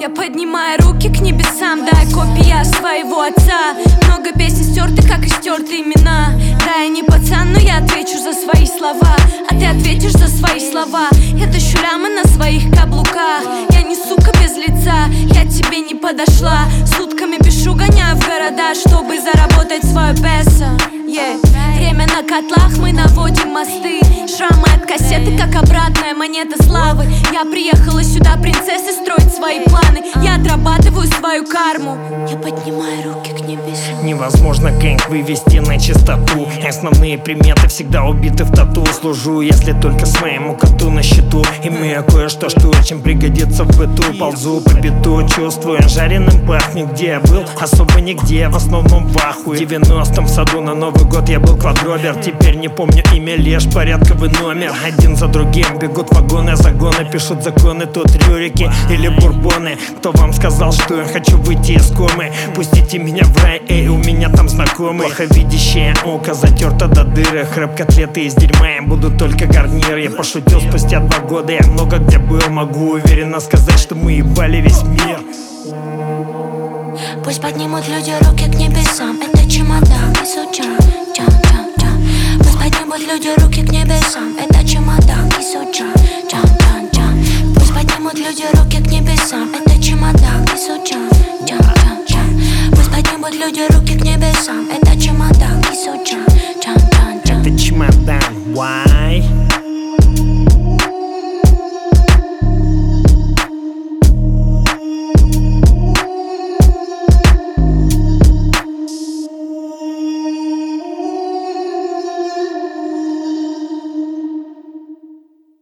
Я поднимаю руки к небесам, да, копия своего отца. Много песен стерты, как и стерты имена. Да, я не пацан, но я отвечу за свои слова. А ты ответишь за свои слова. Я тащу лямы на своих каблуках. Я не сука без лица, я тебе не подошла. Сутками пишу, гоняю в города, чтобы заработать свое песо. Время на котлах, мы наводим мосты. Шрамы от кассеты, как обратная монета славы. Я приехала сюда принцессой строить свои планы. Я отрабатываю свою карму. Я поднимаю руки к небесам. Невозможно гэнг вывести на чистоту. Основные приметы всегда убиты в тату. Служу, если только своему коту на счету. Имею кое-что, что очень пригодится в быту. Ползу по биту, чувствую, жареным пахнет. Где я был? Особо нигде, в основном в ахуе. В 90-м в саду на Новый год я был квадробер. Теперь не помню имя, лишь порядковый номер. Один за другим бегут вагоны, загоны. Пишут законы, тут рюрики или бурбоны. Кто вам сказал, что я хочу выйти из комы? Пустите меня в рай, эй, у меня там знакомый. Плоховидящее око затерто до дыры. Хрэп-котлеты из дерьма, я буду только гарнир. Я пошутил спустя 2 года, я много где был. Могу уверенно сказать, что мы ебали весь мир. Пусть поднимут люди руки к небесам. Это чемодан, и сучан, чан, чан, чан. Пусть поднимут люди руки